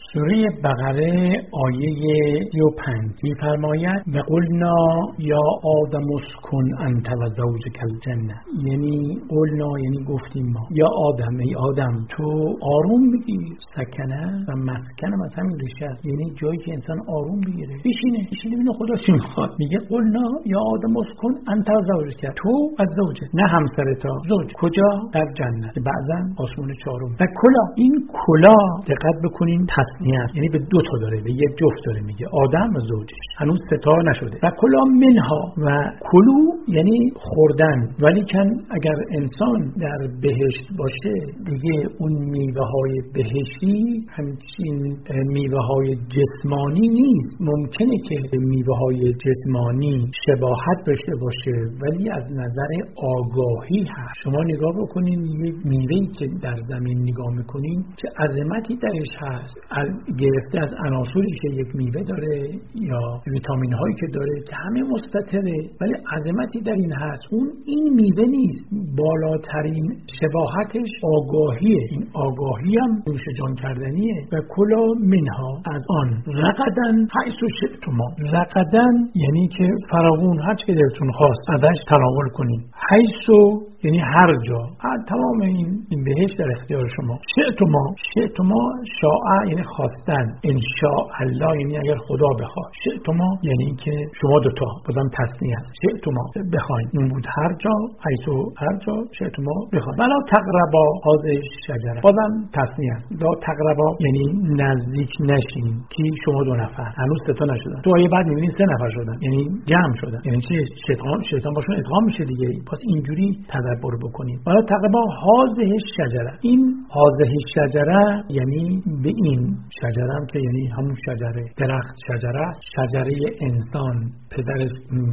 سوره بقره آیه 35 می‌فرماید و قلنا یا آدم اسکن انت و زوجک الجنه، یعنی قلنا یعنی گفتیم ما، یا آدم ای آدم تو آروم بگیر، سکنه و مسکن هم از همین ریشه است، یعنی جایی که انسان آروم بگیره، بشینه ببینه خدا چی میخواد. میگه قلنا یا آدم اسکن انت و زوجک، تو از زوجت، نه همسرتا، زوج کجا؟ در جنت، بعضا آسمون چهارم. و کلا، این کلا دقت بکنین تثنیه است، یعنی به دو تا داره، به یک جفت داره میگه، آدم و زوجش، هنوز سه تا نشده. و کلا منها، و کلو یعنی خوردن، ولی کن اگر انسان در بهشت باشه دیگه اون میوه های بهشتی همچین میوه های جسمانی نیست. ممکنه که میوه های جسمانی شباهت داشته باشه ولی از نظر آگاهی هست. شما نگاه بکنین یک میوهی که در زمین نگاه میکنین چه عظمتی درش هست، گرفته از عناصری که یک میوه داره یا ویتامین هایی که داره که همه مستتره، ولی عظمتی در این هست. این میوه نیست، بالاترین شباهتش آگاهیه. این آگاهی هم نوش جان کردنیه. و کلا منها، از آن، رقدن حیث شئتما، رقدن یعنی که فراوون هر چه دلتون خواست ازش تناول کنین، حیث یعنی هر جا، تمام این بهشت در اختیار شما. شئتما شاء یعنی خواستن، ان شاء الله یعنی اگر خدا بخواد، شئتما یعنی که شما دوتا، بازم تثنیه است، شئتما بخواین، اون بود هر جا، حیث هر جا، شئتما بخواین. ولا تقربا هذه الشجره، بازم تثنیه است، لا تقربا یعنی نزدیک نشین، که شما دو نفر، هنوز سه تا نشدن، تو آیه بعد میبینید سه نفر شدن، یعنی جمع شدن، یعنی چی؟ شیطان باشون ادغام میشه دیگه. پس اینجوری تدبر بکنید. ولا تقربا هذه الشجره، این هذه الشجره یعنی به این شجره هم که یعنی همون شجره، درخت شجره انسان، پدرش،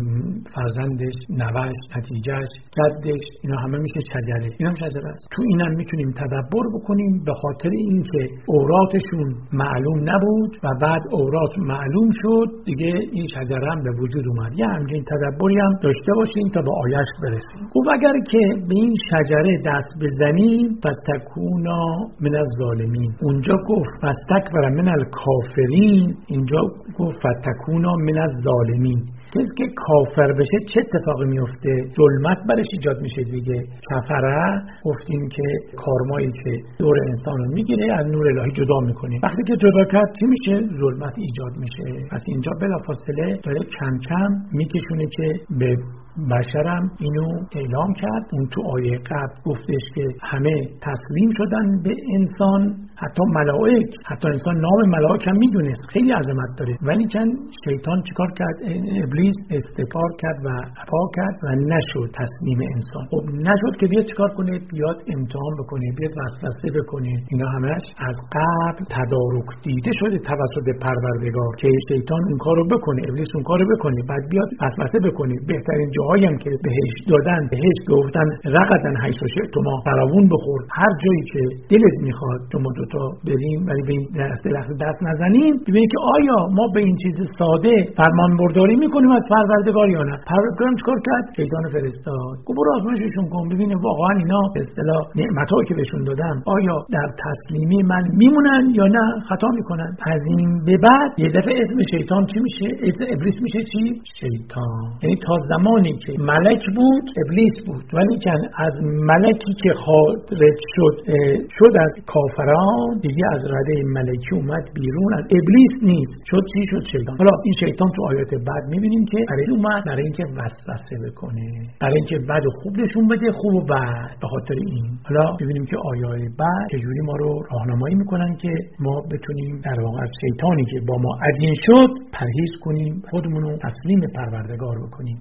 فرزندش، نوش، نتیجهش، جدش، اینا همه میشه شجره. این هم شجره است. تو اینم میتونیم تدبر بکنیم به خاطر اینکه اوراتشون معلوم نبود و بعد اورات معلوم شد دیگه این شجره هم به وجود اومد. یه همچین تدبری هم داشته باشیم تا به آیش برسیم. خب اگر که به این شجره دست بزنیم فتکونا من الظالمین، اونجا گفت فاستکبر من الکافرین، اینجا گفت فتکونا من الظالمین. کسی که کافر بشه چه اتفاقی میفته؟ ظلمت برش ایجاد میشه دیگه. کفره گفتیم که کارمایی که دور انسان رو میگیره از نور الهی جدا میکنه. وقتی که جدا کرد چی میشه؟ ظلمت ایجاد میشه. پس اینجا بلافاصله داره کم کم میکشونه که به بشرم اینو اعلام کرد. اون تو آیه قبل گفتش که همه تسلیم شدن به انسان، حتی ملائک، حتی انسان نام ملائک هم میدونست، خیلی عظمت داره، ولی چند شیطان چیکار کرد؟ ابلیس استکبار کرد و ابا کرد و نشد تسلیم انسان. خب نشد که بیاد چیکار کنه؟ بیاد امتحان بکنه، بیاد وسوسه بکنه. اینا همش از قبل تدارک دیده شده توسط پروردگار که شیطان اون کارو بکنه، ابلیس اون کارو بکنه، بعد بیاد وسوسه بکنه. بهترین جاهایی هم که بهشت دادن، بهشت گفتن رقدن حیث شئتما، فراوون بخور، هر جایی که دلت میخواد شما دوتا بریم، ولی به این دست نزنیم. ببینید که آیا ما به این چیز ساده فرمان برداری میکنیم از پروردگار یا نه. پروردگار چیکار کرد؟ شیطان فرستاد. گفت برو آزمایششون کن ببین واقعا اینا به اصطلاح نعمتایی که بهشون دادم آیا در تسلیمی من میمونن یا نه خطا میکنن. از این به بعد یه دفعه اسم شیطان چی میشه؟ اسم ابلیس میشه چی؟ شیطان. یعنی تا زمانی که ملک بود ابلیس بود، ولی که از ملکی که خارج شد از کافران دیگه از رده ملکی اومد بیرون، از ابلیس نیست، شد چی؟ شد شیطان. حالا این شیطان تو آیات بعد میبینیم که برای اومد برای اینکه وسوسه بکنه، برای اینکه بد و خوب نشون بده، خوب و بد. به خاطر این حالا ببینیم که آیات بعد چجوری ما رو راهنمایی میکنن که ما بتونیم در واقع از شیطانی که با ما عجین شد پرهیز کنیم، خودمون رو تسلیم پروردگار بکنیم.